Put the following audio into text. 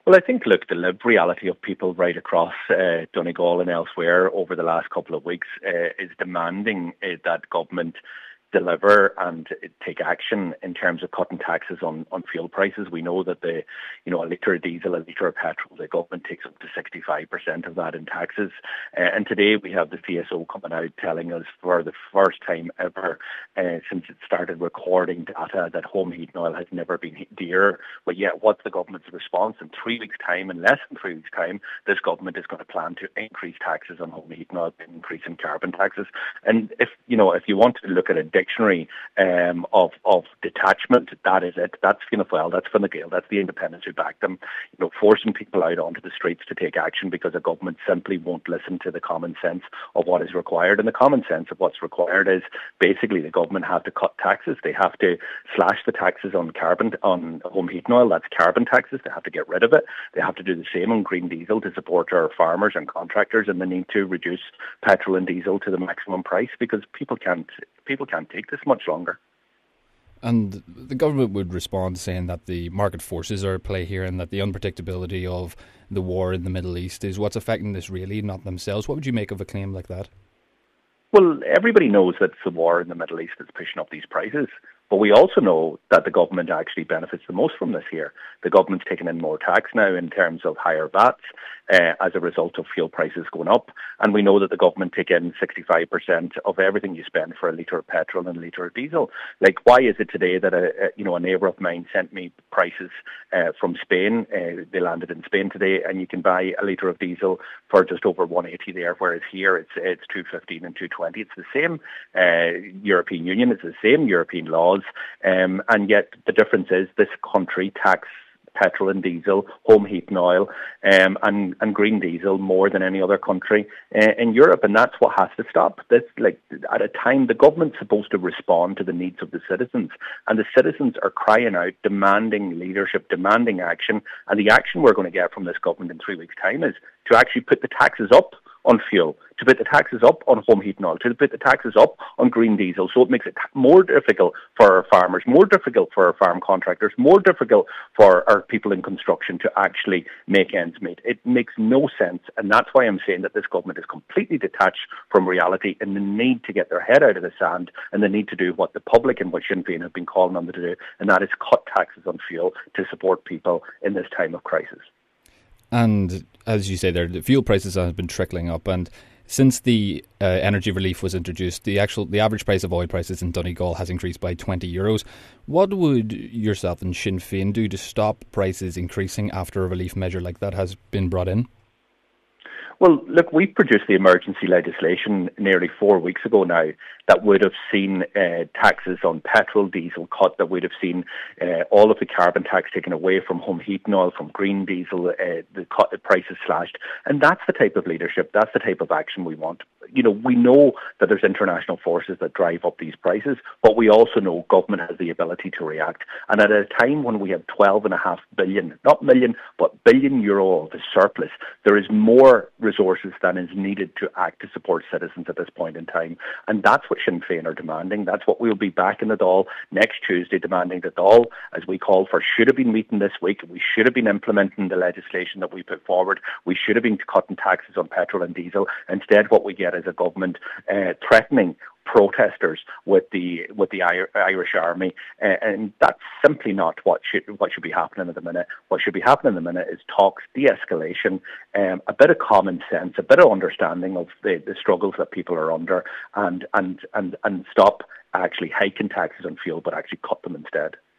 Well, I think, look, the lived reality of people right across Donegal and elsewhere over the last couple of weeks is demanding that government deliver and take action in terms of cutting taxes on fuel prices. We know that a litre of diesel, a litre of petrol, the government takes up to 65% of that in taxes. And today we have the CSO coming out telling us for the first time ever since it started recording data that home heating oil has never been dearer. But yet what's the government's response? In 3 weeks' time, in less than 3 weeks' time, this government is going to plan to increase taxes on home heating oil, increase in carbon taxes. And if you want to look at a dictionary of detachment, that is it. That's Fianna Fáil, that's Fine Gael, that's the independents who back them. Forcing people out onto the streets to take action because a government simply won't listen to the common sense of what is required. And the common sense of what's required is basically the government have to cut taxes. They have to slash the taxes on home heating oil. That's carbon taxes. They have to get rid of it. They have to do the same on green diesel to support our farmers and contractors, and they need to reduce petrol and diesel to the maximum price because people can't take this much longer. And the government would respond saying that the market forces are at play here and that the unpredictability of the war in the Middle East is what's affecting this really, not themselves. What would you make of a claim like that? Well, everybody knows that it's the war in the Middle East that's pushing up these prices. But we also know that the government actually benefits the most from this here. The government's taken in more tax now in terms of higher VATs as a result of fuel prices going up. And we know that the government take in 65% of everything you spend for a litre of petrol and a litre of diesel. Like, why is it today that a neighbour of mine sent me prices from Spain? They landed in Spain today, and you can buy a litre of diesel for just over 180 there, whereas here it's 215 and 220. It's the same European Union, it's the same European laws. And yet the difference is this country tax petrol and diesel, home heating oil, and green diesel more than any other country in Europe, and that's what has to stop. This, at a time, the government's supposed to respond to the needs of the citizens, and the citizens are crying out, demanding leadership, demanding action, and the action we're going to get from this government in 3 weeks' time is to actually put the taxes up on fuel, to put the taxes up on home heating oil, to put the taxes up on green diesel, so it makes it more difficult for our farmers, more difficult for our farm contractors, more difficult for our people in construction to actually make ends meet. It makes no sense, and that's why I'm saying that this government is completely detached from reality and the need to get their head out of the sand and the need to do what the public and what Sinn Féin have been calling on them to do, and that is cut taxes on fuel to support people in this time of crisis. And as you say there, the fuel prices have been trickling up, and since the energy relief was introduced, the average price of oil prices in Donegal has increased by €20. What would yourself and Sinn Féin do to stop prices increasing after a relief measure like that has been brought in? Well, look, we produced the emergency legislation nearly 4 weeks ago now that would have seen taxes on petrol, diesel cut, that would have seen all of the carbon tax taken away from home heating oil, from green diesel, the prices slashed. And that's the type of leadership, that's the type of action we want. We know that there's international forces that drive up these prices, but we also know government has the ability to react. And at a time when we have 12.5 billion, not million, but billion euro of a surplus, there is more resources than is needed to act to support citizens at this point in time. And that's what Sinn Féin are demanding. That's what we'll be back in the Dáil next Tuesday, demanding the Dáil, as we called for, should have been meeting this week. We should have been implementing the legislation that we put forward. We should have been cutting taxes on petrol and diesel. Instead, what we get is a government threatening protesters with the Irish Army, and that's simply not what should be happening at the minute. What should be happening at the minute is talks, de-escalation, a bit of common sense, a bit of understanding of the struggles that people are under, and stop actually hiking taxes on fuel, but actually cut them instead.